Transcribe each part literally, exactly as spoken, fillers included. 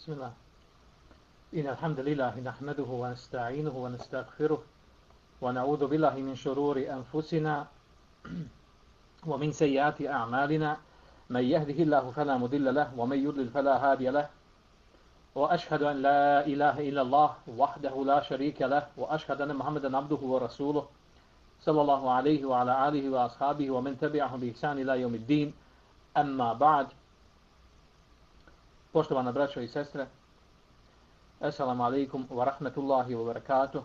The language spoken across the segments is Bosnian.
بسم الله إن الحمد لله نحمده ونستعينه ونستغفره ونعوذ بالله من شرور أنفسنا ومن سيئات أعمالنا من يهده الله فلا مضل له ومن يضلل فلا هادي له وأشهد أن لا إله إلا الله وحده لا شريك له وأشهد أن محمدا عبده ورسوله صلى الله عليه وعلى آله وأصحابه ومن تبعهم بإحسان إلى يوم الدين أما بعد. Poštovana braćo i sestre, assalamu alaikum wa rahmatullahi wa barakatuh.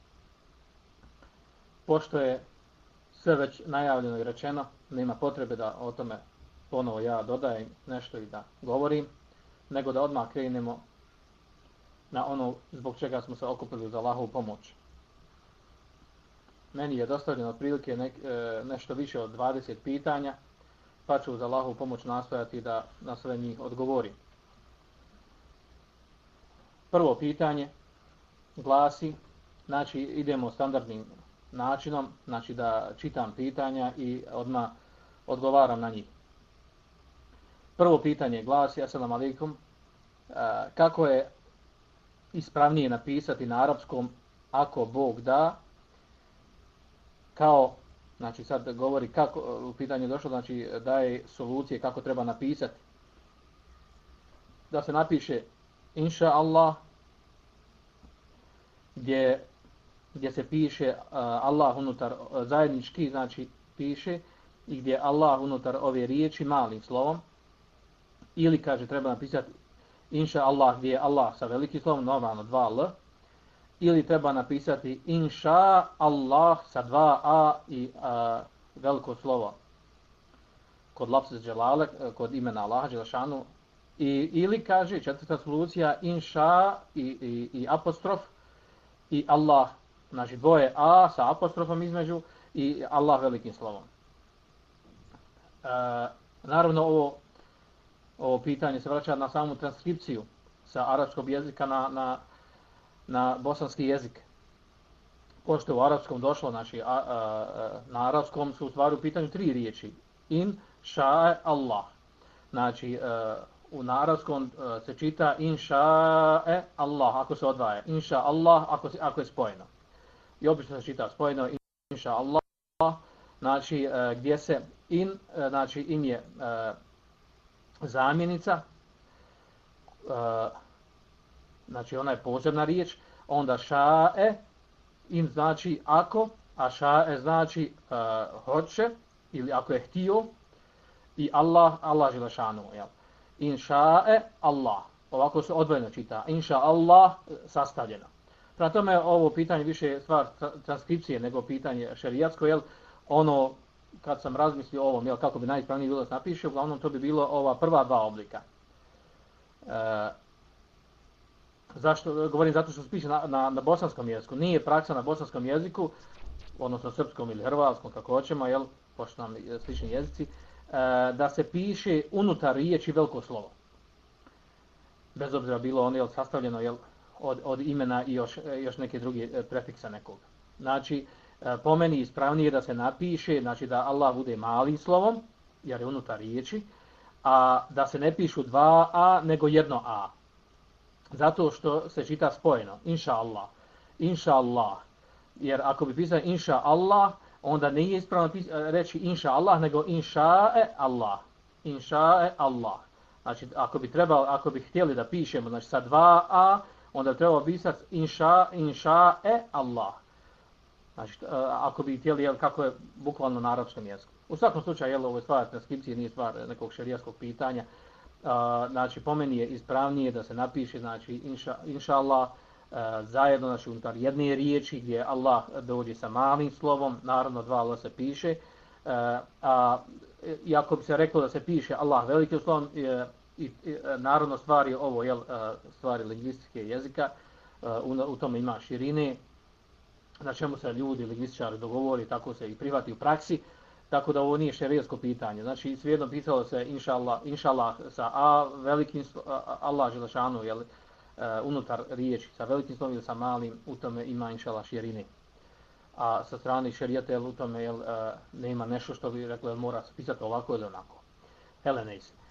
Pošto je sve već najavljeno i rečeno, nema potrebe da o tome ponovo ja dodajem nešto i da govorim, nego da odmah krenemo na ono zbog čega smo se okupili uz Allahovu pomoć. Meni je dostavljeno otprilike nek, e, nešto više od dvadeset pitanja, pa ću uz Allahovu pomoć nastojati da na sve njih odgovorim. Prvo pitanje glasi, znači idemo standardnim načinom, znači da čitam pitanja i odmah odgovaram na njih. Prvo pitanje glasi, assalamu alaikum, kako je ispravnije napisati na arapskom ako Bog da, kao, znači sad govori kako, u pitanju je došlo, znači daje solucije kako treba napisati. Da se napiše inša Allah, gdje, gdje se piše uh, Allah unutar uh, zajednički, znači piše, i gdje Allah unutar ove riječi malim slovom, ili kaže treba napisati inša Allah gdje je Allah sa velikim slovom, normalno dva L, ili treba napisati inša Allah sa dva A i uh, veliko slovo kod lapsus dželale, kod imena Allaha dželešanu, i ili kaže četvrta solucija inša i, i, i apostrof i Allah, znači dvoje A sa apostrofom između i Allah velikim slovom. E, naravno ovo, ovo pitanje se vraća na samu transkripciju sa arapskog jezika na, na, na bosanski jezik. Pošto je u arapskom došlo, znači a, a, a, na arapskom su u stvari u pitanju tri riječi. In, ša, Allah. Znači, a, u arapskom uh, se čita inša Allah ako se odvaja, inša Allah ako, ako je spojeno. I obično se čita spojeno inša Allah, znači uh, gdje se in, uh, znači in je uh, zamjenica, uh, znači ona je posebna riječ, onda ša'e, in znači ako, a ša'e znači uh, hoće ili ako je htio, i Allah, Allah želešanu, jel? Inša'e Allah. Ovako se odvojeno čita. Inša Allah sastavljeno. Prema tome ovo pitanje više je stvar transkripcije nego pitanje šerijatsko, jel? Ono, kad sam razmislio o ovom, jel, kako bi najispravnije bilo da se napiše, uglavnom to bi bilo ova prva dva oblika. E, zašto? Govorim zato što se piše na, na, na bosanskom jeziku. Nije praksa na bosanskom jeziku, odnosno srpskom ili hrvatskom, kako hoćemo, jel? Pošto nam slični jezici, da se piše unutar riječi veliko slovo. Bez obzira bilo ono jel, sastavljeno jel, od, od imena i još, još neke druge prefiksa nekog. Znači, po meni ispravnije da se napiše, znači da Allah bude malim slovom, jer je unutar riječi, a da se ne pišu dva A, nego jedno A. Zato što se čita spojeno. Inša Allah. Inša Allah. Jer ako bi pisao inša Allah, onda nije ispravno reći inša Allah, nego inša'e Allah. Inša'e Allah. Znači, ako bi trebalo, ako bi htjeli da pišemo, znači sa dva A, onda bi trebalo pisati inša, inša'e Allah. Znači, ako bi htjeli, jel, kako je bukvalno na arapskom jeziku. U svakom slučaju, jel, ovo je stvar transkripcije, nije stvar nekog šerijatskog pitanja. Znači, po meni je ispravnije da se napiše, znači, inša, inša Allah, zajedno, znači unutar jedne riječi gdje Allah dođe sa malim slovom, naravno dva L se piše, a i ako bi se reklo da se piše Allah velikim slovom, i, i, naravno stvari ovo, jel, stvari lingvistike jezika, u, u tome ima širine, na čemu se ljudi, lingvističari dogovori, tako se i prihvati u praksi, tako da ovo nije šerijatsko pitanje. Znači, svejedno pisalo se inšallah, inšallah sa A velikim slovom, Allah želešanu, jel, Uh, unutar riječi sa velikim slovom ili sa malim, u tome ima inšala širine. A sa strane šerijata, jel, u tome jel, uh, nema nešto što bi rekli, mora se pisati ovako ili onako. Heleneis.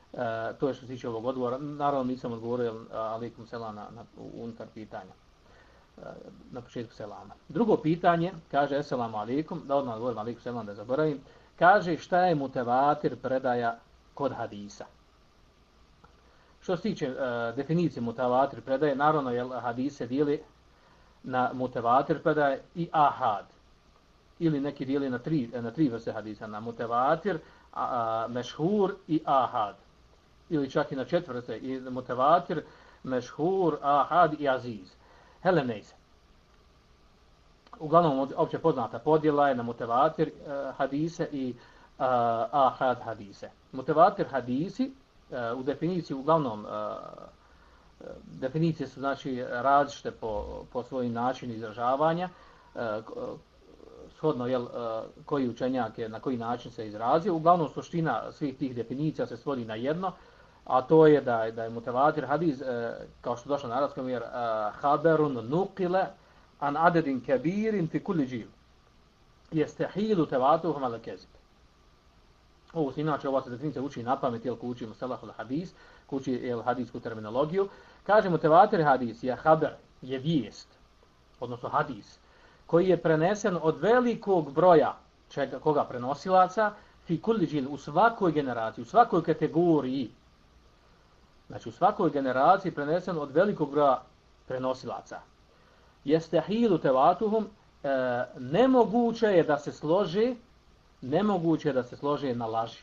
E, to je što se tiče ovog odgovora. Naravno nisam odgovorio alejkum selam na, na unutar pitanja. E, na početku selama. Drugo pitanje, kaže eselamu alejkum, da odmah odgovorim alejkum selam da zaboravim. Kaže šta je mutevatir predaja kod hadisa. Što se tiče e, definicije mutevatir predaje, naravno je hadise dijeli na mutevatir predaje i ahad. Ili neki dijeli na tri, na tri vrste hadisa, na mutevatir, a, a, mešhur i ahad. Ili čak i na četiri vrste, i mutevatir, mešhur, ahad i aziz. Hele nejse. Uglavnom, opće poznata podjela je na mutevatir uh, hadise i uh, ahad hadise. Mutevatir hadisi, uh, u definiciji, uglavnom, uh, definicije su znači različite po, po svojim načinu izražavanja, uh, shodno jel, uh, koji učenjak je na koji način se izrazio. Uglavnom, suština svih tih definicija se svodi na jedno, a to je da, da je mutevatir hadis, uh, kao što došlo na arapskom, jer uh, haberun nukile, an adedin kebirin fi kulli džil. Jestehilu tevatuhum ala kezib. Ovo se inače, ova se definicija uči na pamet, jel ko učimo selahul hadis, ko uči jel, hadisku terminologiju. Kažemo tevatir hadis je haber, je vijest, odnosno hadis, koji je prenesen od velikog broja čega, koga prenosilaca, fi kulli džil, u svakoj generaciji, u svakoj kategoriji. Znači u svakoj generaciji prenesen od velikog broja prenosilaca. Jestehilu tevatuhum, e, nemoguće je da se složi, nemoguće je da se složi na laži.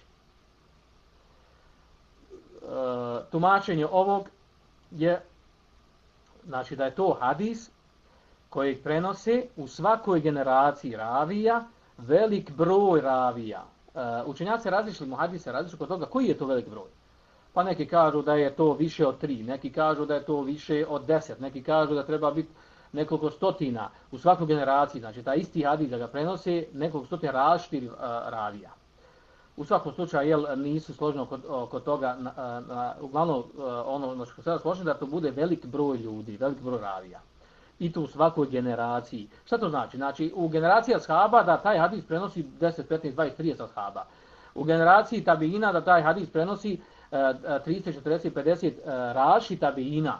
E, tumačenje ovog je, znači da je to hadis koji prenose u svakoj generaciji ravija, velik broj ravija. E, učenjaci različili mu hadise, različili kod toga koji je to velik broj. Pa neki kažu da je to više od tri, neki kažu da je to više od deset, neki kažu da treba biti nekoliko stotina u svakoj generaciji, znači taj isti hadis da ga prenose nekoliko stotina različitih uh, ravija. U svakom slučaju jel, nisu složeni kod, kod toga, na, na, uglavnom uh, ono na što se sada složeni da to bude velik broj ljudi, velik broj ravija. I to u svakoj generaciji. Šta to znači? Znači u generaciji ashaba da taj hadis prenosi deset, petnaest, dvadeset, trideset ashaba. U generaciji tabiina da taj hadis prenosi uh, trideset, četrdeset, pedeset uh, različitih tabiina.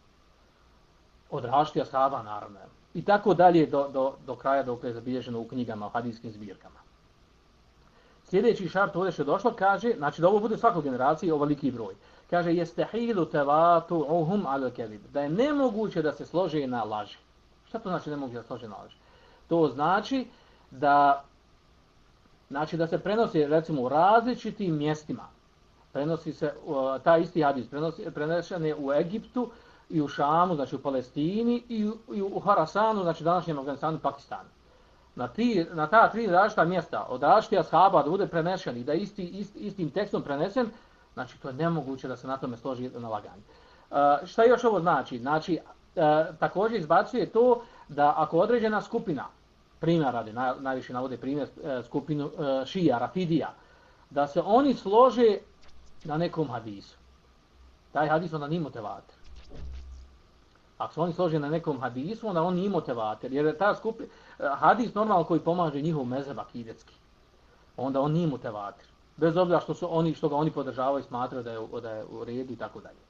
Od različitih ashaba, naravno. I tako dalje do, do, do kraja dok je zabilježeno u knjigama, u hadijskim zbirkama. Sljedeći šart ovdje što je došlo, kaže, znači da ovo bude u svakoj generaciji ovoliki broj. Kaže, jestehilu tevatu'uhum ala kezib, da je nemoguće da se slože na laži. Šta to znači nemoguće da se slože na laži? To znači da, znači da se prenosi, recimo, u različitim mjestima. Prenosi se, uh, taj isti hadis prenosi, prenešen je u Egiptu, i u Šamu, znači u Palestini, i u, i u Harasanu, znači današnjem Afganistanu i Pakistanu. Na, ti, na ta tri različita mjesta, od različitih ashaba da bude prenešen i da isti, ist, istim tekstom prenesen, znači to je nemoguće da se na tome složi na laganje. Uh, šta još ovo znači? Znači, uh, također izbacuje to da ako određena skupina, primjer radi, naj, najviše navode primjer uh, skupinu uh, šija, rafidija, da se oni slože na nekom hadisu. Taj hadis onda nije mutevatir. Ako se oni slože na nekom hadisu, onda on nije mutevatir. Jer je ta skupi, hadis normalno koji pomaže njihov mezheb akidetski. Onda on nije mutevatir. Bez obzira što su oni što ga oni podržavaju i smatraju da je, da je u redu i tako dalje.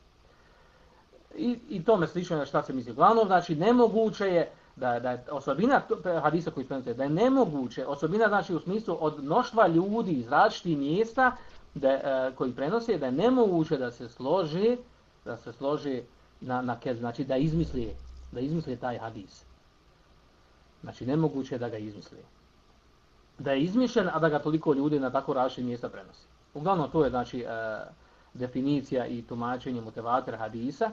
I, i tome slično na šta se misli. Uglavnom, znači, nemoguće je da, da je osobina hadisa koji prenose, da je nemoguće, osobina znači u smislu od mnoštva ljudi iz različitih mjesta da, koji prenose, da je nemoguće da se složi, da se složi na, na kez, znači da izmisli, da izmisli taj hadis. Znači nemoguće da ga izmisli. Da je izmišljen, a da ga toliko ljudi na tako različitih mjesta prenosi. Uglavnom to je znači e, definicija i tumačenje mutevatir hadisa.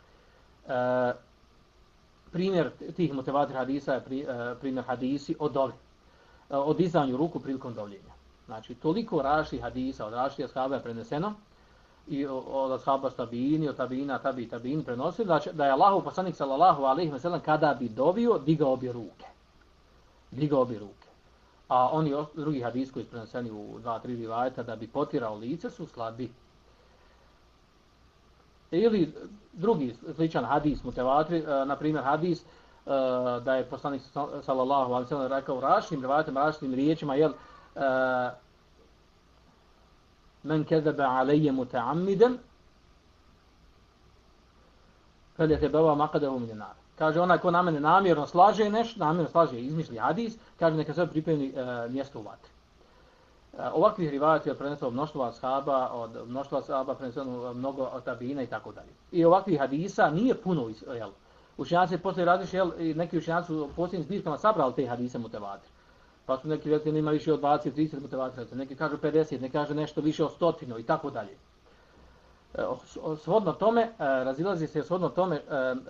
E, primjer tih mutevatir hadisa je pri, e, primjer hadisi o dovi. E, o dizanju ruku prilikom dovljenja. Znači toliko različitih hadisa od različitih ashaba je preneseno i od ashaba tabiini, od tabiina, tabi, tabiin prenosili, znači da je Allahov poslanik sallallahu alejhi ve sellem kada bi dovio, digao bi ruke. Digao bi ruke. A oni drugi hadis koji su preneseni u dva, tri rivajeta da bi potirao lice su slabi. Ili drugi sličan hadis mutevatir, na primjer hadis da je poslanik sallallahu alejhi ve sellem rekao različitim rivajetima, različitim riječima, jel men kezebe alejje muta'ammiden feljatebeva maqadahu min nar. Kaže, onaj ko na mene namjerno slaže nešto, namjerno slaže i izmišlji hadis, kaže, neka se pripremi e, mjesto u vatri. E, ovakvih rivajati je preneslo mnoštvo ashaba, od mnoštva ashaba preneslo mnogo od tabina i tako dalje. I ovakvih hadisa nije puno, jel? Učenjaci poslije različiti, jel, i neki učenjaci su u posljednjim zbirkama sabrali te hadise mutevatir. Pa su neki rekli ima više od dvadeset trideset mutevatir, neki kažu pedeset, neki kaže nešto više od stotinu i tako dalje. Shodno tome, razilazi se shodno tome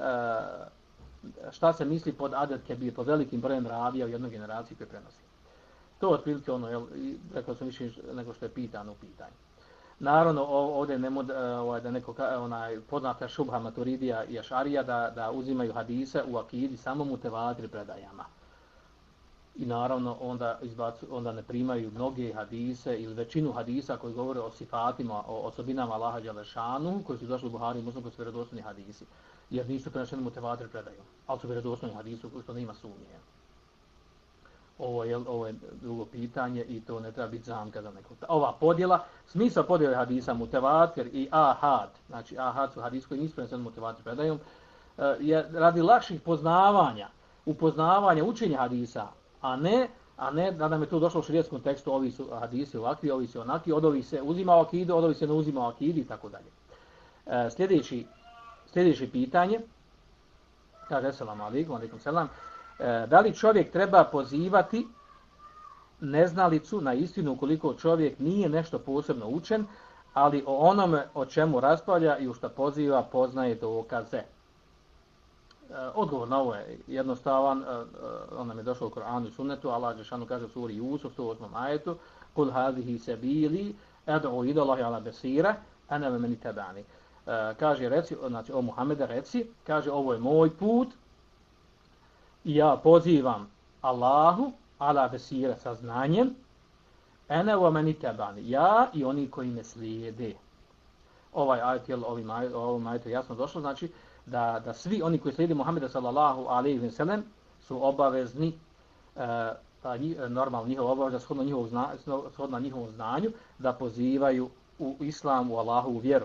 šta se misli pod aded kebir, pod velikim brojem ravija u jednoj generaciji koje prenosi. To je otprilike ono, jel, rekao sam više nego što je pitano u pitanju. Naravno, ovdje ne mod, ovaj, da neko onaj poznata šubha Maturidija i Ašarija da, da uzimaju hadise u akidi samo mutevatir predajama. I naravno onda, izbacu, onda ne primaju mnoge hadise ili većinu hadisa koji govore o sifatima, o osobinama Allaha Đelešanu, koji su došli u Buhari i Muslim, koji su vjerodostojni hadisi. Jer nisu prenošeni mutevatir predajom, ali su vjerodostojni hadisi što nema sumnje. Ovo je, ovo je drugo pitanje i to ne treba biti zamka za neko. Ova podjela, smisao podjele hadisa mutevatir i ahad, znači ahad su hadisi koji nisu preneseni mutevatir predajom, je radi lakših poznavanja, upoznavanja, učenja hadisa, a ne, a ne da nam je to došlo u šerijetskom tekstu, ovi su hadisi ovakvi, ovi su onaki, od ovih se uzima u akidu, od ovih se ne uzima u akidi i tako dalje. Sljedeći, sljedeće pitanje, kaže selam alejkum, alejkum selam, da li čovjek treba pozivati neznalicu na istinu ukoliko čovjek nije nešto posebno učen, ali o onome o čemu raspravlja i u što poziva poznaje dokaze? Odgovor na ovo je jednostavan, on nam je došao u Koranu i Sunnetu, Allah dželešanu kaže u suri Jusuf, sto osmom ajetu, kul hadihi sabili ad'u ila Allahi ala basira ana wa man ittaba'ani. Kaže reci, znači o Muhammede reci, kaže ovo je moj put i ja pozivam Allahu ala basira sa znanjem, ana wa man ittaba'ani, ja i oni koji me slijede. Ovaj ajet je ovim ovim ajetom jasno došlo, znači da, da svi oni koji slijede Muhameda sallallahu alejhi ve sellem su obavezni, e, normalno njihova obaveza shodno njihovom zna, shodno njihovom znanju da pozivaju u islam, u Allahovu vjeru.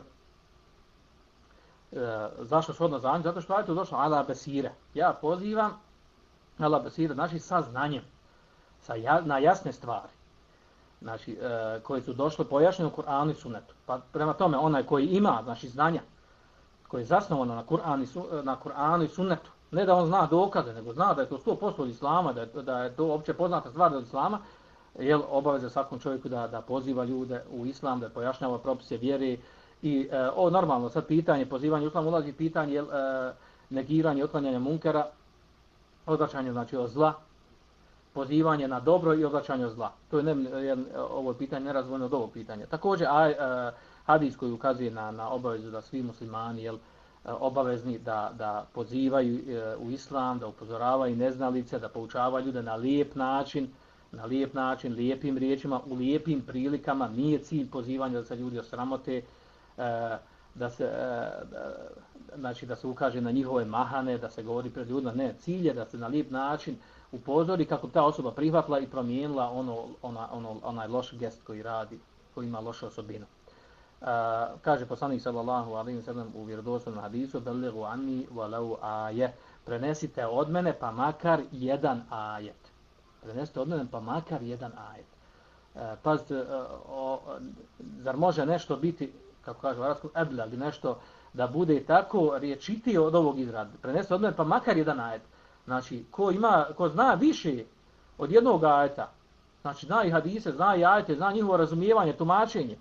E, zašto shodno znanju? Zato što je to došlo ala basira. Ja pozivam ala basira, znači sa znanjem, sa ja, na jasne stvari. Znači, e, koje su došle pojašnjene u Kur'anu i Sunnetu. Pa prema tome, onaj koji ima, znači znanja, koji je zasnovano na Kur'anu i, na Kur'anu i Sunnetu, ne da on zna dokaze, nego zna da je to sto posto od Islama, da je, da je to opće poznata stvar od Islama, je obaveza svakom čovjeku da, da poziva ljude u Islam, da pojašnjava propise vjere. I e, o normalno, sad pitanje pozivanje u Islam ulazi pitanje e, negiranje, otklanjanje munkera, odvraćanje znači od zla, pozivanje na dobro i odvraćanje od zla. To je ne, ovo pitanje nerazvojno od ovog pitanja. Također, a, a, hadis koji ukazuje na, na obavezu da svi muslimani jel, obavezni da, da pozivaju e, u islam, da upozoravaju neznalice, da poučavaju ljude na lijep način, na lijep način, lijepim riječima, u lijepim prilikama. Nije cilj pozivanja da se ljudi osramote, e, da se, e, da, znači da se ukaže na njihove mahane, da se govori pred ljudima. Ne, cilj je da se na lijep način upozori kako ta osoba prihvatila i promijenila ono, ona, ono, onaj loš gest koji radi, koji ima lošu osobinu. Uh, kaže poslanik sallallahu alejhi ve sellem u vjerodostojnom hadisu: "Belighu anni walau aje." Prenesite od mene pa makar jedan ajet. Prenesite od mene pa makar jedan ajet. Uh, pazite, uh, o, zar može nešto biti, kako kaže u arapskom, eblag, nešto da bude tako riječitije od ovog izraza? Prenesite od mene pa makar jedan ajet. Znači, ko ima, ko zna više od jednog ajeta, znači zna i hadise, zna i ajete, zna njihovo razumijevanje, tumačenje,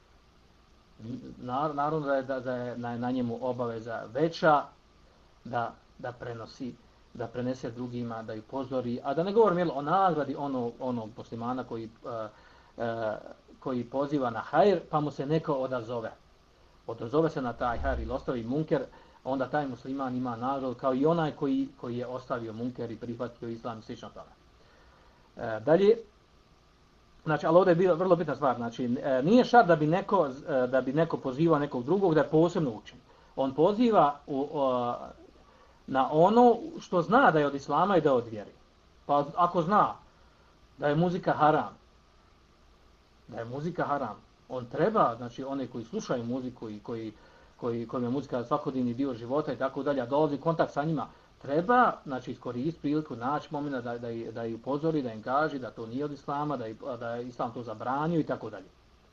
naravno da je, da, da je na, na njemu obaveza veća da, da prenosi, da prenese drugima, da ih pozori, a da ne govorim jel, o nagradi onog, onog muslimana koji, uh, uh, koji poziva na hajr, pa mu se neko odazove. Odazove se na taj hajr ili ostavi munker, onda taj musliman ima nagradu kao i onaj koji, koji je ostavio munker i prihvatio islam i slično tome. E, dalje, znači, ali ovdje je bila vrlo bitna stvar, znači, nije šart da bi neko, da bi neko pozivao nekog drugog da je posebno učen. On poziva u, o, na ono što zna da je od islama i da je od vjeri. Pa ako zna da je muzika haram, da je muzika haram, On treba, znači one koji slušaju muziku i koji, koji, kojim je muzika svakodnevni dio života i tako dalje, a dolazi kontakt sa njima, treba znači, iskoristiti priliku, naći momenta da, da, da ih upozori, da im kaže da to nije od Islama, da, da je Islam to zabranio i tako dalje.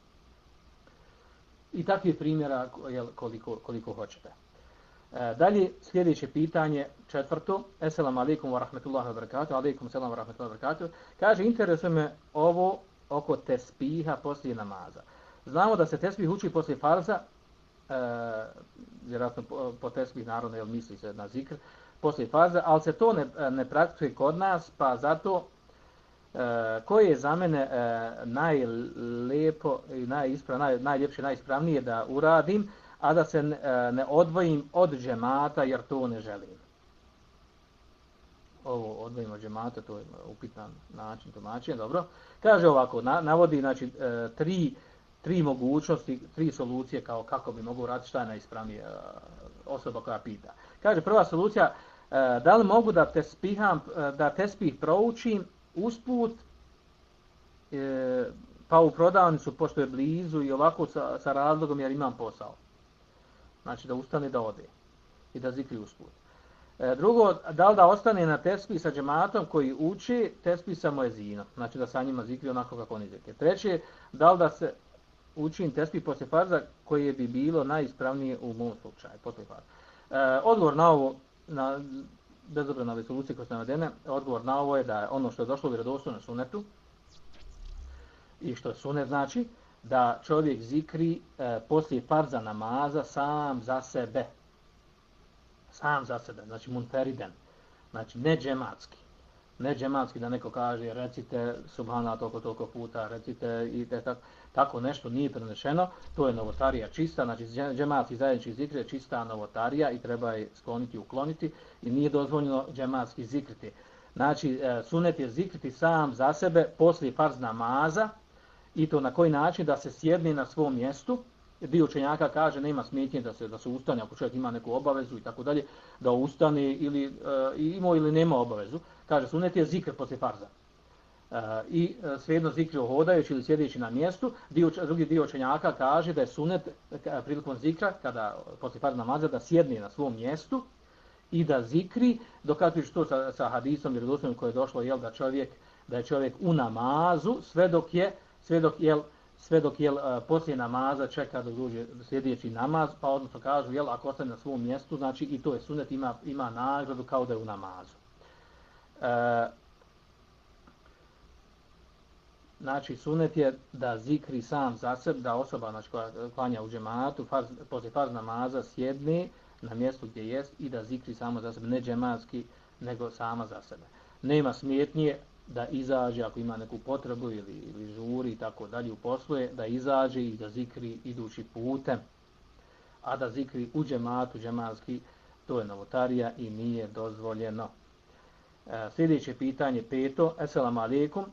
I takvih primjera jel, koliko, koliko hoćete. E, dalje, sljedeće pitanje, četvrto. Esselamu alaikum wa rahmetullahi wa barakatuh. Alaikum selam wa rahmetullahi wa barakatuh. Kaže, interesuje me ovo oko tespiha poslije namaza. Znamo da se tespih uči poslije farza, e, vjerojatno po, po tespih naravno jel, misli se na zikr, poslije farza, ali se to ne, ne praktikuje kod nas, pa zato e, koje je za mene e, najlijepo i najisprav, naj, najljepše, najispravnije da uradim, a da se ne, ne odvojim od džemata jer to ne želim. Ovo odvojim od džemata, to je upitan način tumačenja, dobro. Kaže ovako, na, navodi znači, e, tri, tri mogućnosti, tri solucije kao kako bi mogu raditi, šta je najispravnije e, osoba koja pita. Kaže, prva solucija, e, da li mogu da tespiham, da tespih proučim usput, e, pa u prodavnicu, pošto je blizu i ovako sa, sa razlogom jer imam posao. Znači da ustane da ode i da zikri usput. E, drugo, da li da ostane na tespih sa džematom koji uči tespih sa muezinom. Znači da sa njima zikri onako kako oni zikri. Treće, da li da se učim tespih poslije farza koje bi bilo najispravnije u mom slučaju. Poslije farza. E, odgovor na ovo, na, bez obzira na ove solucije koje su navedene, odgovor na ovo je da ono što je došlo u vjerodostojnom sunetu i što je sunet znači, da čovjek zikri e, poslije farza namaza sam za sebe. Sam za sebe, znači munferiden. Znači ne džematski. Ne džematski da neko kaže recite subhana toliko toliko puta, recite i te, tako, tako nešto nije prenešeno. To je novotarija čista, znači džematski zajednički zikr je čista novotarija i treba je skloniti i ukloniti i nije dozvoljeno džematski zikriti. Znači e, sunet je zikriti sam za sebe poslije farz namaza. I to na koji način da se sjedne na svom mjestu. Dio učenjaka kaže nema smetnje da se da se ustane ako čovjek ima neku obavezu i tako dalje, da ustane ili uh, ima ili nema obavezu. Kaže sunet je zikr poslije farza. Uh, I uh, svejedno zikri hodajući ili sjedeći na mjestu. Dio, drugi dio učenjaka kaže da je sunet prilikom zikra kada poslije farza namaza da sjedne na svom mjestu i da zikri, dokazuje što sa, sa hadisom vjerodostojnim koje je došlo jel da čovjek da je čovjek u namazu sve dok je sve dok jel sve dok jel poslije namaza čeka da dođe sljedeći namaz, pa odnosno kažu jel ako ostane na svom mjestu, znači i to je sunet, ima ima nagradu kao da je u namazu. E, znači sunet je da zikri sam za sebe, da osoba znači koja klanja u džematu farz, poslije farz namaza sjedne na mjestu gdje jest i da zikri samo za sebe, ne džematski, nego sama za sebe. Nema smetnje da izađe ako ima neku potrebu ili, ili žuri i tako dalje u posluje, da izađe i da zikri idući putem, a da zikri u džematu, džematski, to je novotarija i nije dozvoljeno. E, sljedeće pitanje, peto, Esselamu alaikum,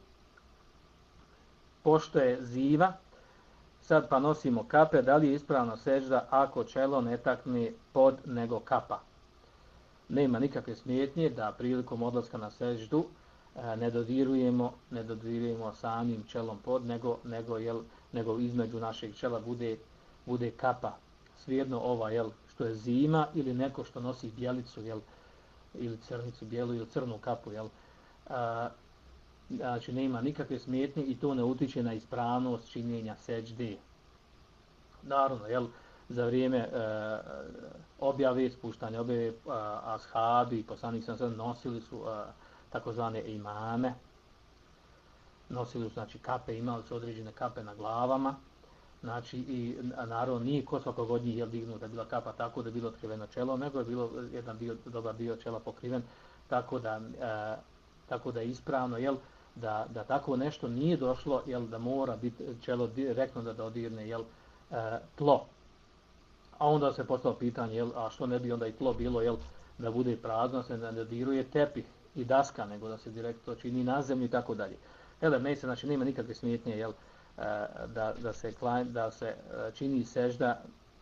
pošto je ziva, sad pa nosimo kape, da li je ispravno sežda ako čelo ne takne pod nego kapa? Nema nikakve smetnje da prilikom odlaska na seždu ne dodirujemo, ne dodirujemo samim čelom pod, nego, nego, jel, nego između našeg čela bude, bude kapa. Svijedno ova, jel, što je zima ili neko što nosi bijelicu, jel, ili crnicu bijelu ili crnu kapu, jel. A, znači nema nikakve smetnje i to ne utiče na ispravnost činjenja seđde. Naravno, jel, za vrijeme e, objave, spuštanja objave, a, ashabi, poslanik sam sad nosili su a, takozvane imame, nosili su znači kape, imali su određene kape na glavama, znači i naravno nije kod svakog od njih je dignuta bila kapa tako da je bilo otkriveno čelo, nego je bilo jedan dio, dobar dio čela pokriven, tako da, e, tako da je ispravno, jel, da, da tako nešto nije došlo, jel, da mora biti čelo direktno da dodirne, jel, e, tlo. A onda se postavilo pitanje, jel, a što ne bi onda i tlo bilo, jel, da bude prazno, se ne dodiruje tepih i daska, nego da se direktno čini na zemlju i tako dalje. Hele, me se, znači, nema nikakve smetnje, jel, da, da, se, da se čini sežda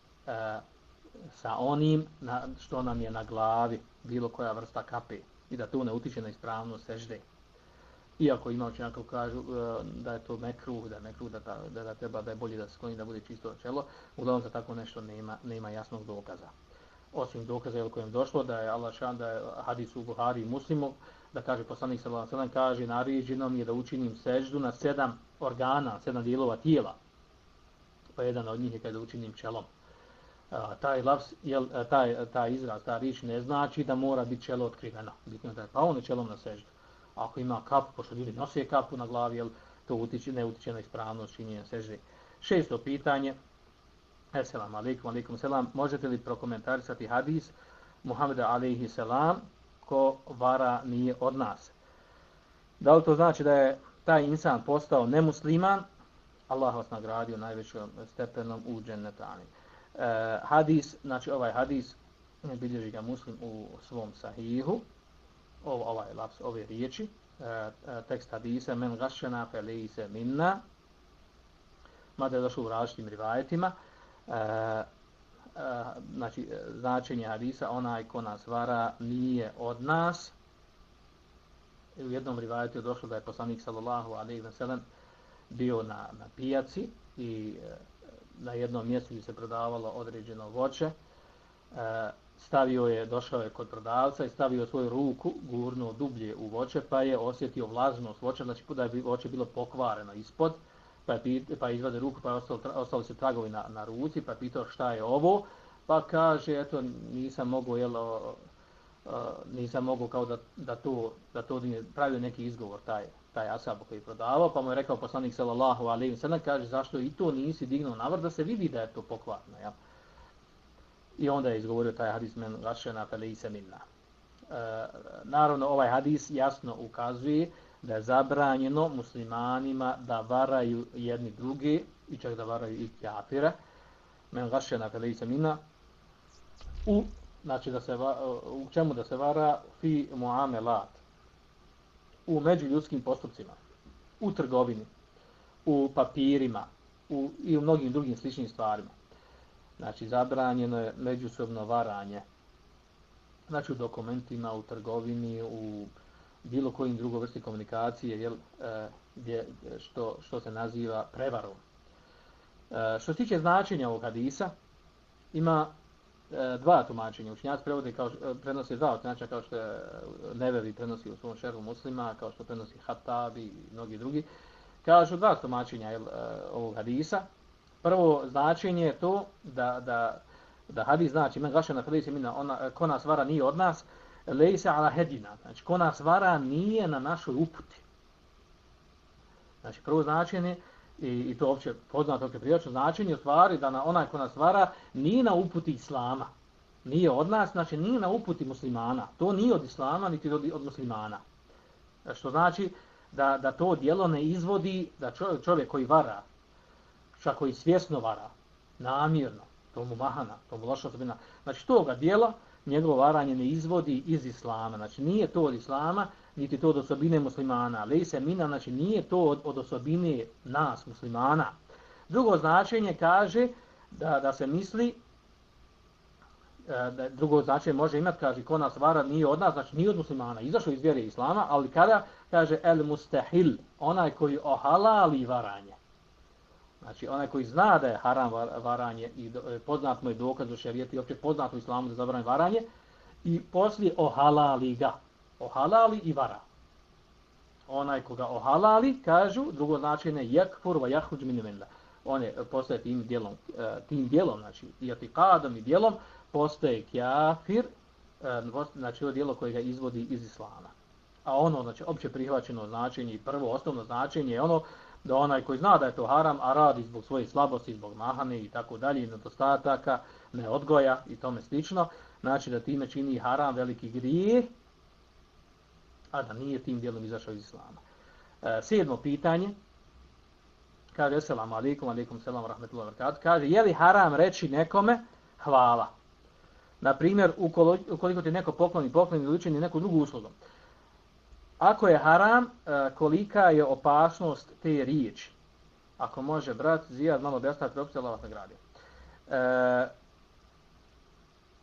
sa onim na, što nam je na glavi, bilo koja vrsta kape, i da to ne utiče na ispravnost sežde. Iako ima učenjaka koji kažu da je to mekruh, da je mekruh, da, da, da treba da je bolje da se skloni da bude čisto čelo, uglavnom za tako nešto nema, nema jasnog dokaza. Osim dokaza je kojem došlo da je Allah šan, da je hadis u Buhari i Muslimu, da kaže poslanik sallallahu alejhi ve sellem kaže naređeno mi je da učinim seždu na sedam organa, sedam dijelova tijela. Pa jedan od njih je kada učinim čelom. A, taj laps, jel, taj, taj izraz, ta riječ ne znači da mora biti čelo otkriveno. Bitno da je pa on je čelom na seždu. Ako ima kapu, pošto ljudi nose kapu na glavi, jel, to utiče, ne utiče na ispravnost činjenja sežde. Šesto pitanje. Esselamu alaikum, alaikum selam. Možete li prokomentarisati hadis Muhameda alaihi selam ko vara nije od nas? Da li to znači da je taj insan postao nemusliman? Allah vas nagradio najvećom stepenom u džennetani. E, hadis, znači ovaj hadis bilježi ga Muslim u svom sahihu. Ovo, ovaj laps, ove riječi. E, tekst hadisa men gašena fe lejse minna. Mada je došlo u različitim rivajetima. E, e, znači značenje hadisa onaj ko nas vara nije od nas. I u jednom rivajetu je došlo da je poslanik sallallahu alejhi ve sellem bio na, na pijaci i e, na jednom mjestu gdje se prodavalo određeno voće. E, stavio je, došao je kod prodavca i stavio svoju ruku, gurnuo dublje u voće, pa je osjetio vlažnost voća, znači da je voće bilo pokvareno ispod. Pa, je, pa je izvade ruku, pa je ostalo, ostali se tragovi na, na ruci, pa je pitao šta je ovo, pa kaže, eto, nisam mogao, jel, o, o, nisam mogao kao da, da to, da to pravio neki izgovor, taj, taj asab koji je prodavao, pa mu je rekao poslanik sallallahu alejhi ve sellem, kaže, zašto i to nisi dignuo na vrh da se vidi da je to pokvarno, jel? I onda je izgovorio taj hadis men gašena fe lejse minna. E, naravno, ovaj hadis jasno ukazuje da je zabranjeno muslimanima da varaju jedni drugi i čak da varaju i kafire. Men gašena fe lejse minna. U, znači da se, u čemu da se vara? Fi muamelat. U međuljudskim postupcima, u trgovini, u papirima u, i u mnogim drugim sličnim stvarima. Znači, zabranjeno je međusobno varanje. Znači, u dokumentima, u trgovini, u bilo kojim drugoj vrsti komunikacije, jel, e, gdje, što, što se naziva prevarom. E, što se tiče značenja ovog hadisa, ima e, dva tumačenja. Učenjaci prevode kao, prenose dva tumačenja, kao što je Nevevi prenosi u svom šerhu Muslima, kao što prenosi Hatabi i mnogi drugi. Kažu dva tumačenja jel, ovog hadisa. Prvo značenje je to da, da, da hadis znači men gašena fe lejse minna, ona ko nas vara nije od nas, lejse ala hedina, znači ko nas vara nije na našoj uputi. Znači prvo značenje i, i to uopće poznato opće prijačno značenje u stvari da na onaj ko nas vara nije na uputi islama. Nije od nas, znači nije na uputi muslimana. To nije od islama niti od, od muslimana. Što znači da, da to djelo ne izvodi, da čovjek, čovjek koji vara, čak koji svjesno vara, namjerno, to mu mahana, to mu loša osobina. Znači toga djela, njegovo varanje ne izvodi iz islama. Znači nije to od islama, niti to od osobine muslimana. Lejse mina, znači nije to od, od osobine nas, muslimana. Drugo značenje kaže da, da se misli, da drugo značenje može imati, kaže, ko nas vara nije od nas, znači nije od muslimana, izašao iz vjere islama, ali kada kaže el mustahil, onaj koji ohalali varanje. Znači, onaj koji zna da je haram varanje i poznat mu je dokaz u šerijatu i opće poznat u islamu da zabranjuje varanje i poslije ohalali ga. Ohalali i vara. Onaj koga ohalali, kažu, drugo značenje yakfur wa yakhruj min millah. On je postaje tim djelom, tim djelom, znači i atikadom i djelom, postaje kafir, znači ovo djelo koje ga izvodi iz islama. A ono, znači, opće prihvaćeno značenje i prvo osnovno značenje je ono da onaj koji zna da je to haram, a radi zbog svoje slabosti, zbog mahane i tako dalje, nedostataka, neodgoja i tome slično, znači da time čini haram, veliki grijeh, a da nije tim djelom izašao iz islama. E, sedmo pitanje, kaže, assalamu alaikum, alaikum selam, rahmetullahi wa barakatuh, kaže, je li haram reći nekome hvala? Naprimjer, ukoliko ti neko pokloni, pokloni ili učini neku drugu uslugu. Ako je haram, kolika je opasnost te riječi? Ako može, brat Zijad malo objasniti propise, Allah vas nagradio. E,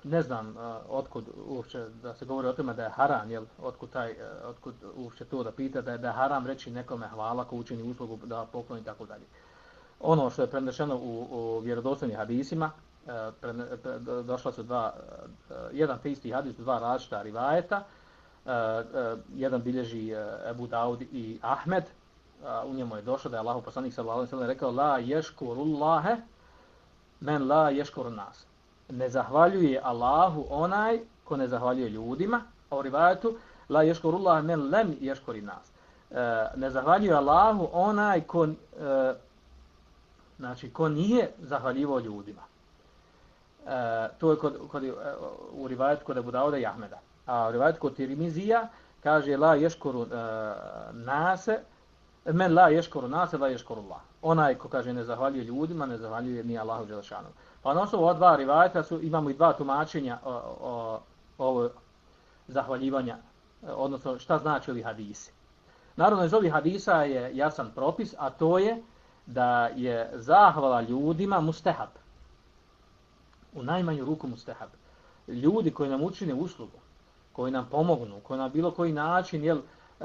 ne znam uh, otkud uopće da se govori o tome da je haram, jel, otkud, taj, uh, otkud uopće to da pita da je, da je haram reći nekome hvala ko učini uslugu da pokloni i tako dalje. Ono što je prenešeno u, u vjerodostojnim hadisima, uh, pre, pre, došla su dva, uh, jedan te isti hadis, dva različita rivajeta, uh, uh, jedan bilježi uh, Ebu Daud i Ahmed, uh, u njemu je došlo da je Allahu poslanik sallallahu alejhi ve sellem rekao la yeškurullahe men la yeškur nas. Ne zahvaljuje Allahu onaj ko ne zahvaljuje ljudima, a u rivajetu la yeškurullah men lem yeškuri nas. E, ne zahvaljuje Allahu onaj ko, e, znači, ko nije zahvaljivao ljudima. E, to je kod, kod, u rivajetu kod Ebu Dauda i Ahmeda. A u rivajetu kod Tirmizija kaže la yeškuru e, nase, men la yeškuru nase, la yeškurullah. Onaj ko kaže ne zahvaljuje ljudima, ne zahvaljuje ni Allahu dželešanu. Pa na osnovu ova dva rivajeta su, imamo i dva tumačenja o, o, o zahvaljivanja, odnosno šta znači ovi hadisi. Naravno, iz ovih hadisa je jasan propis, a to je da je zahvala ljudima mustehab. U najmanju ruku mustehab. Ljudi koji nam učine uslugu, koji nam pomognu, koji na bilo koji način jel, uh,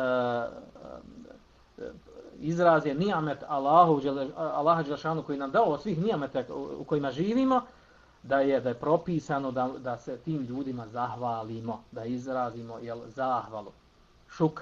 izraz je nijamet Allahu, Allaha dželešanu koji nam dao od svih nijameta u kojima živimo, da je da je propisano da, da se tim ljudima zahvalimo, da izrazimo jel, zahvalu, šukr.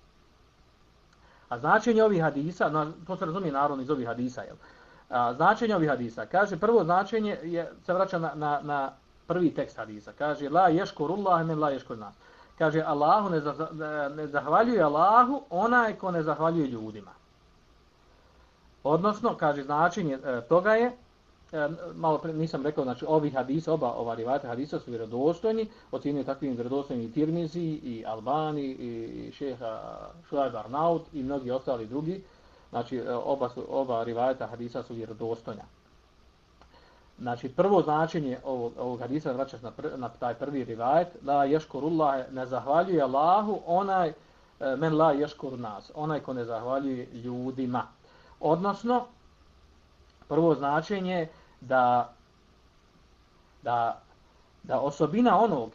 A značenje ovih hadisa, to se razumije naravno iz ovih hadisa, jel? A, značenje ovih hadisa, kaže prvo značenje je, se vraća na, na, na prvi tekst hadisa, kaže la yeškurullah men la yeškur nas. Kaže Allahu ne, za, ne zahvaljuje Allahu onaj ko ne zahvaljuje ljudima. Odnosno, kaže značenje e, toga je, e, malo pre, nisam rekao, znači ovi hadisa, oba ova rivajata hadisa su vjerodostojni, ocjenjuju takvim vjerodostojni i Tirmizi, i Albani, i šeha Šuajb Arnaut i mnogi ostali drugi. Znači oba, su, oba rivajata hadisa su vjerodostojna. Znači prvo značenje ovog, ovog hadisa vraća na, pr, na taj prvi rivajet, la yeškurullah, ne zahvaljuje Allahu onaj, men la yeškur nas, onaj ko ne zahvaljuje ljudima. Odnosno, prvo značenje da, da, da osobina onog,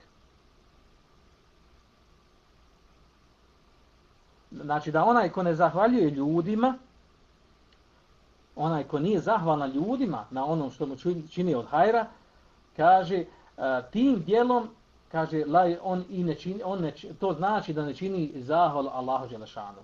znači da onaj ko ne zahvaljuje ljudima, onaj ko nije zahvalan ljudima na onom što mu čini od hajra, kaže tim djelom, kaže on i ne čini, on ne, to znači da ne čini zahval Allahu dželešanu.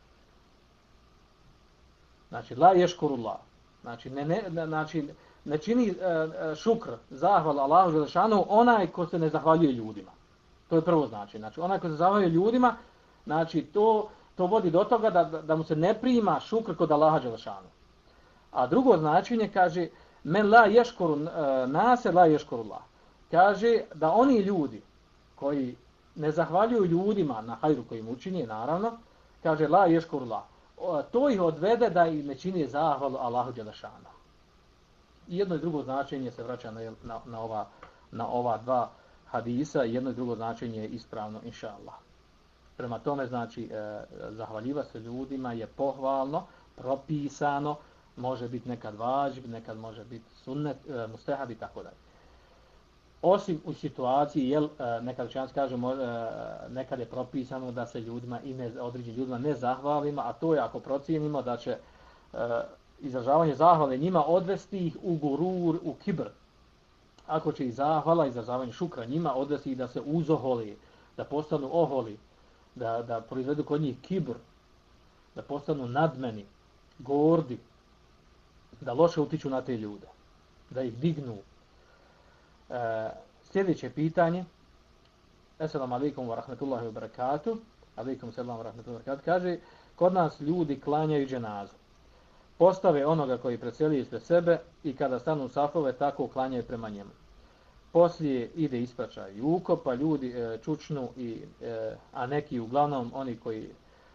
Znači la yeškurullah. Znači ne ne znači ne čini uh, šukr, zahval Allahu dželešanu onaj ko se ne zahvaljuje ljudima. To je prvo znači. Znači onaj ko se zahvaljuje ljudima, znači to to vodi do toga da, da, da mu se ne prima šukr kod Allaha dželešanu. A drugo značenje kaže men la yeškuru uh, nas la yeškurullah. Kaže da oni ljudi koji ne zahvaljuju ljudima na hajru koji im učini, naravno, kaže la yeškurullah. To ih odvede da i ne čini zahvalu Allahu dželešanu. I jedno i drugo značenje se vraća na, na, na, ova, na ova dva hadisa, i jedno i drugo značenje je ispravno, inša Allah. Prema tome, znači, eh, zahvaljiva se ljudima je pohvalno, propisano, može biti nekad vađib, nekad može biti sunnet, eh, mustehab i tako dalje. Osim u situaciji, jel, nekad učenjaci kažu, nekad je propisano da se ljudima i ne, određenim ljudima ne zahvalimo, a to je ako procijenimo da će e, izražavanje zahvale njima odvesti ih u gurur, u kibr. Ako će i zahvala, izražavanje šukra njima odvesti ih da se uzoholi, da postanu oholi, da, da proizvedu kod njih kibr, da postanu nadmeni, gordi, da loše utiču na te ljude, da ih dignu. Uh, sljedeće pitanje. Assalamu alaikum wa rahmatullahi wa barakatuh. Alaikum salam wa rahmatullahi wa barakatuh. Kaže, kod nas ljudi klanjaju dženazu. Postave onoga koji preseli ispred sebe i kada stanu u safove, tako klanjaju prema njemu. Poslije ide ispraćaj i ukop, pa ljudi e, čučnu, i, e, a neki uglavnom oni koji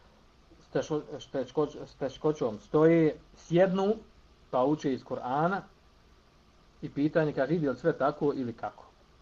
s teškoćom stoje, sjednu pa uče iz Kur'ana. I pitanje, kaže, ide li sve tako ili kako?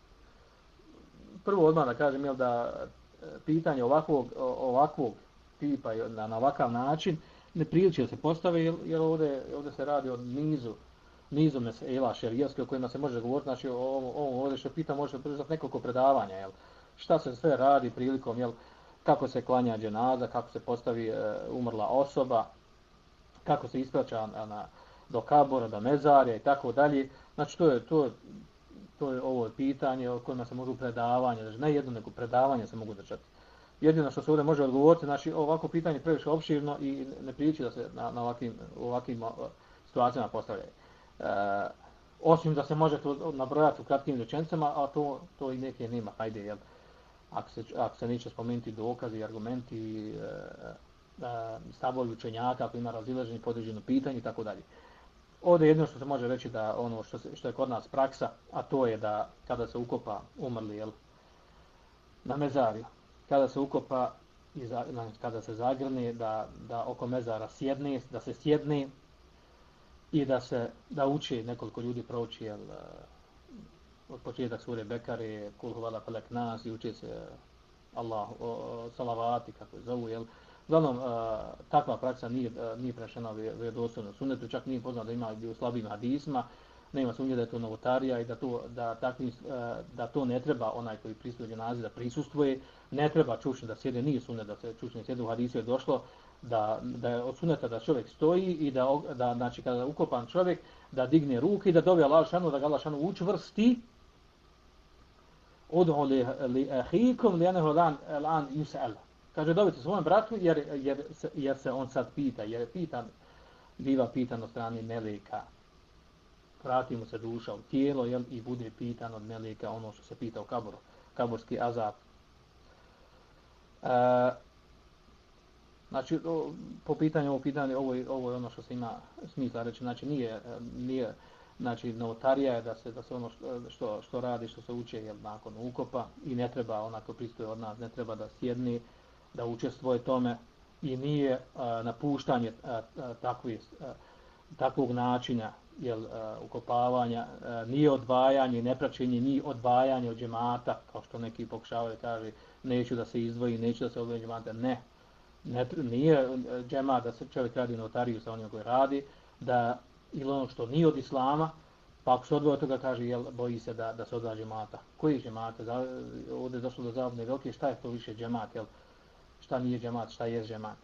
Prvo odmah da kažem, jel, da pitanje ovakvog, ovakvog tipa na, na ovakav način ne priliči da se postave, jer, jer ovdje, ovdje se radi o nizu nizom mesela šerijatske o kojima se može govoriti, znači ovo, ovo ovdje što pita može držati nekoliko predavanja, jel? Šta se sve radi prilikom, jel? Kako se klanja dženaza, kako se postavi e, umrla osoba, kako se ispraća na, na, do kabora, do mezarja i tako dalje. Znači to je, to, to je ovo pitanje o kojima se mogu predavanja, znači ne jedno nego predavanje se mogu držati. Jedino što se ovdje može odgovoriti, znači ovako pitanje je previše opširno i ne priliči da se na, na ovakvim, ovakvim situacijama postavljaju. E, osim da se može to nabrojati u kratkim rečencama, a to, to i neke nema, hajde, jel? Ako se, ako se neće spomenuti dokazi i argumenti, e, e, stavovi učenjaka, ako ima razilaženje podređeno pitanje i tako dalje. Ovdje jedino što se može reći da ono što, se, što je kod nas praksa, a to je da kada se ukopa umrli, jel, na mezarju, kada se ukopa i za, kada se zagrne, da, da oko mezara sjedne, da se sjedne i da se da uči nekoliko ljudi prouči, jel, od početak sure Bekare, Kul huvala felek nas i uči se Allah, o, o, salavati, kako je zovu, jel. Uglavnom, takva praksa nije, nije prešena vjerodostojno sunnetu, čak nije poznat da ima i u slabim hadisma, nema sumnje da je to novotarija i da to, da, takvi, da to ne treba onaj koji prisustvuje dženazi da prisustvuje, ne treba čučni da sjede, nije sunnet da se čučni sjede, u hadisu je došlo da, da je od sunneta da čovjek stoji i da, da znači kada je ukopan čovjek, da digne ruke i da dobi Allah šanu, da ga Allah šanu učvrsti, ud'u li, li ahikum li anehu lan yus'al. Kaže, dobiti svojem bratu jer, jer, se, jer se on sad pita, jer je pitan, biva pitan od strane meleka. Vrati mu se duša u tijelo, jel, i bude pitan od meleka ono što se pita u kaboru, kaborski azab. E, znači, o, po pitanju ovo pitanje, ovo, ovo je ono što se ima smisla reći, znači nije, nije znači novotarija je da se, da se ono što, što, što radi, što se uče, jel, nakon ukopa i ne treba, onako pristoji od nas, ne treba da sjedni, da učestvuje tome i nije a, napuštanje a, a, takvi, a, takvog načina, jel, a, ukopavanja, a, nije odvajanje, nepraćenje, nije odvajanje od džemata, kao što neki pokušavaju kaže, neću da se izdvoji, neću da se odvoji džemata, ne. ne. Nije džemat da se čovjek radi notariju sa onim koji radi, da ili ono što nije od islama, pa ako se odvoje od toga kaže, jel, boji se da, da se odvaja džemata. Koji džemata? Ovdje je došlo do zabune velike, šta je to više džemat, jel? Šta nije džemat, šta je džemat.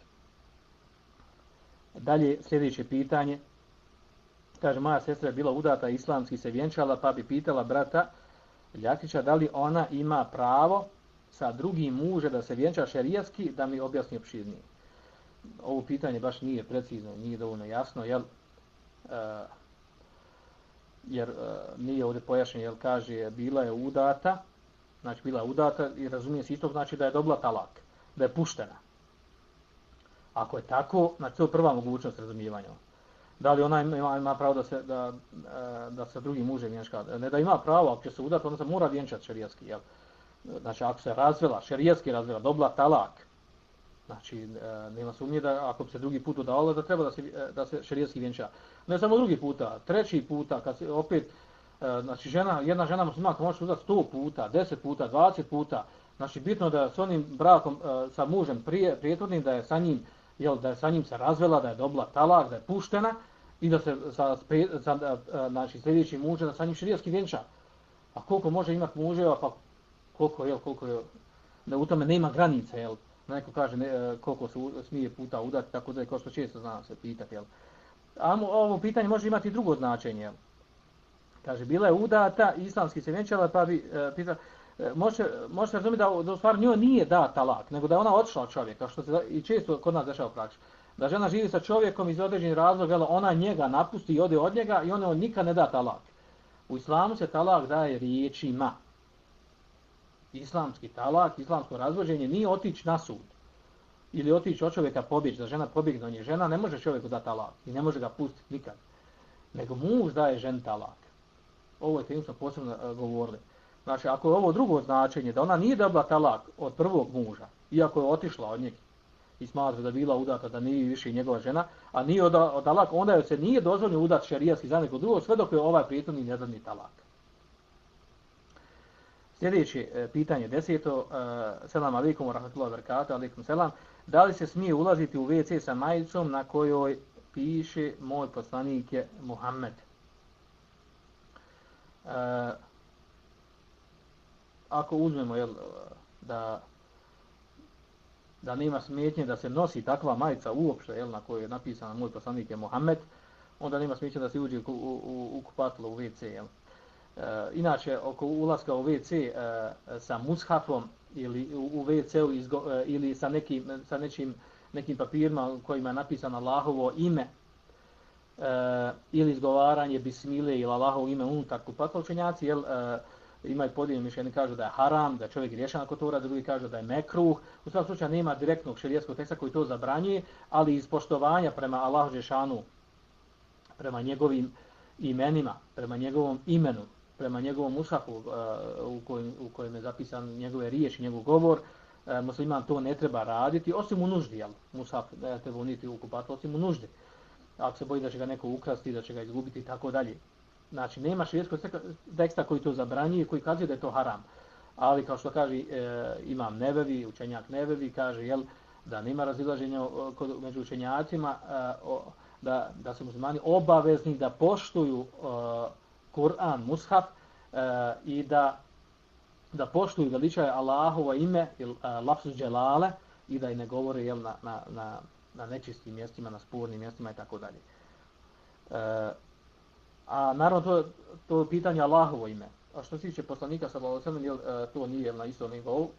Dalje, sljedeće pitanje. Kaže, moja sestra je bila udata, islamski se vjenčala, pa bi pitala brata Ljakića da li ona ima pravo sa drugim mužem da se vjenča šerijatski, da mi objasni opširnije. Ovo pitanje baš nije precizno, nije dovoljno jasno, jel? Uh, jer uh, nije ovdje pojašnjeno, jel, kaže, bila je udata, znači bila je udata i razumije se isto, znači da je dobila talak, da je puštena. Ako je tako, znači to je prva mogućnost razumijevanja. Da li ona ima, ima pravo da se, da, da se drugi muže vjenča? Ne da ima pravo, ako će se udati, onda se mora vjenčati šerijatski. Jel? Znači ako se razvela, šerijatski razvela, dobila talak, znači nema sumnje da ako bi se drugi put udala, da treba da se, da se šerijatski vjenča. Ne samo drugi puta, treći puta, kad se opet, znači žena, jedna žena muslimanka može se udati sto puta, deset puta, dvadeset puta. Znači bitno da s onim brakom, sa mužem prije, prijetvornim, da je sa njim, jel, da je sa njim se razvela, da je dobila talak, da je puštena i da se sa, sa znači, sljedeći muže da sa njim šerijatski vjenča. A koliko može imati muževa, pa koliko, jel, koliko je, da u tome nema granica, jel. Neko kaže ne, koliko se smije puta udati, tako da je kao što često zna se pitati, jel. A ovo pitanje može imati i drugo značenje, jel. Kaže, bila je udata, islamski se vjenčala, pa bi e, pitala, može, može se razumjeti da, da u stvari njoj nije da talak, nego da je ona otišla od čovjeka, što se i često kod nas dešava u praksi. Da žena živi sa čovjekom iz određenih razloga, ona njega napusti i ode od njega i ona nikad ne da talak. U islamu se talak daje riječima. Islamski talak, islamsko razvođenje nije otići na sud. Ili otići od čovjeka pobjeći, da žena pobjegne od nje. Žena ne može čovjeku dati talak i ne može ga pustiti nikad. Nego muž daje ženi talak. Ovo je tem smo posebno uh, govorili. Znači, ako je ovo drugo značenje, da ona nije dobila talak od prvog muža, iako je otišla od njega i smatra da bila udata, da nije više njegova žena, a nije od, od talak, onda joj se nije dozvoljeno udati šerijatski za nekog drugog, sve dok je ovaj prijetvorni ne da ni talak. Sljedeće e, pitanje, deseto, e, selam alaikum wa rahmatullahi wa barakatuh, alaikum selam, da li se smije ulaziti u ve ce sa majicom na kojoj piše moj poslanik je Muhammed? E, ako uzmemo jel, da da nema smetnje da se nosi takva majica uopšte, jel, na kojoj je napisano moj poslanik je Muhammed, onda nema smetnje da se uđe u, u, u kupatilo u ve ce. Jel. E, inače, oko ulaska u ve ce e, sa mushafom ili u, u ve ce-u izgo, e, ili sa, nekim, sa nečim, nekim papirima kojima je napisano Allahovo ime e, ili izgovaranje bismile ili Allahovo ime unutar kupatila, učenjaci jel, e, imaju podijeljeno mišljenje, kažu da je haram, da je čovjek griješan ako to uradi, drugi kažu da je mekruh. U svakom slučaju nema direktnog šerijatskog teksta koji to zabranjuje, ali iz poštovanja prema Allahu dželešanu, prema njegovim imenima, prema njegovom imenu, prema njegovom mushafu uh, u, kojem, u kojem je zapisan njegove riječi, njegov govor, uh, musliman to ne treba raditi, osim u nuždi, jel? Mushaf ne treba uniti u kupatilo, osim u nuždi. Ako se boji da će ga neko ukrasti, da će ga izgubiti i tako dalje. Znači, nema šerijatskog teksta koji to zabranjuje, koji kazuje da je to haram. Ali, kao što kaže e, imam Nevevi, učenjak Nevevi, kaže jel, da nema razilaženja kod, među učenjacima, e, o, da, da su muslimani obavezni da poštuju e, Kur'an, mushaf e, i da, da poštuju i veličaju Allahovo ime, il, e, lapsus dželale, i da i ne govore jel, na, na, na, na nečistim mjestima, na spornim mjestima i tako dalje. E, A naravno to, to je pitanje Allahovo ime. A što se tiče poslanika sallallahu alejhi ve sellem, to nije na istom nivou.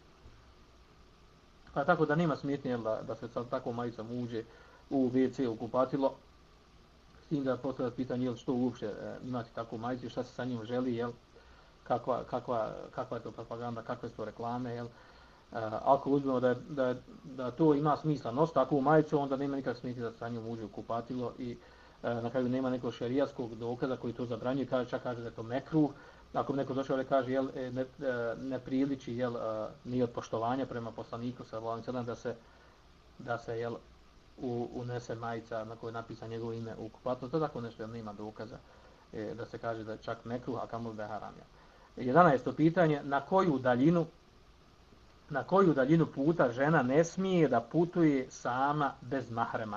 Pa tako da nema smetnje da, da se sa takvom majicom uđe u ve ce, u kupatilo. S tim da postavlja pitanje jel, što uopće e, imati takvu majicu, šta se sa njim želi, jel, kakva, kakva, kakva je to propaganda, kakve su to reklame. Jel. E, ako uzmemo da, da, da to ima smisla nositi takvu majicu, onda nema nikak smetnje da se sa njim uđe u kupatilo i na kraju nema nekog šerijatskog dokaza koji to zabranjuje, kaže, čak kaže da je to mekruh. Ako neko došao da kaže jel, ne, ne priliči, jel, nije od poštovanja prema poslaniku sallallahu alejhi ve sellem da se, da se jel, u, unese majica na kojoj je napisano njegovo ime u kupatilo, to tako nešto jel, nema dokaza e, da se kaže da je čak mekruh, a kamoli da je haram. jedanaesto pitanje, na koju daljinu na koju daljinu puta žena ne smije da putuje sama bez mahrema?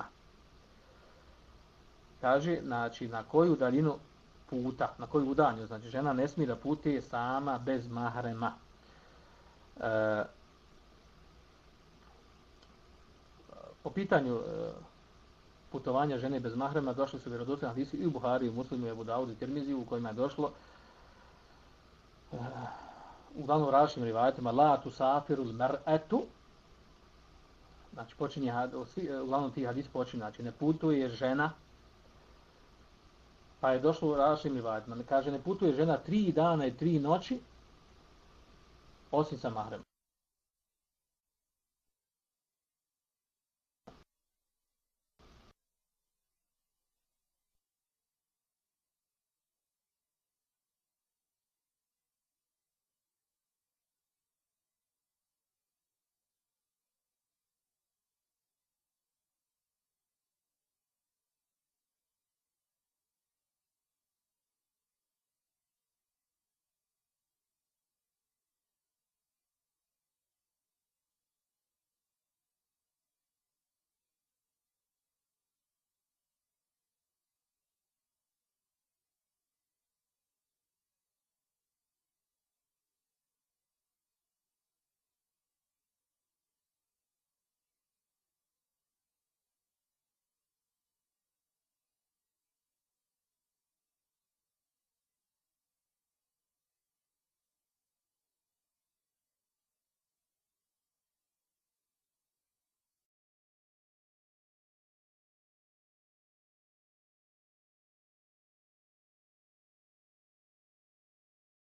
Kaže, znači, na koju daljinu puta, na koju udanju, znači, žena ne smije da putuje sama bez mahrema. E, po pitanju e, putovanja žene bez mahrema došli su vjerodostojni hadisi i u Buhari, i u Muslimu, i u Abu Daudu, i Tirmiziju, u kojima je došlo e, uglavnom različitim rivajetima la tusafiru l-mar'atu, znači, počinje, uglavnom ti hadis počinje, znači, ne putuje žena. Pa je došlo u različitim rivajetima. Kaže, ne putuje žena tri dana i tri noći, osim sa mahremom.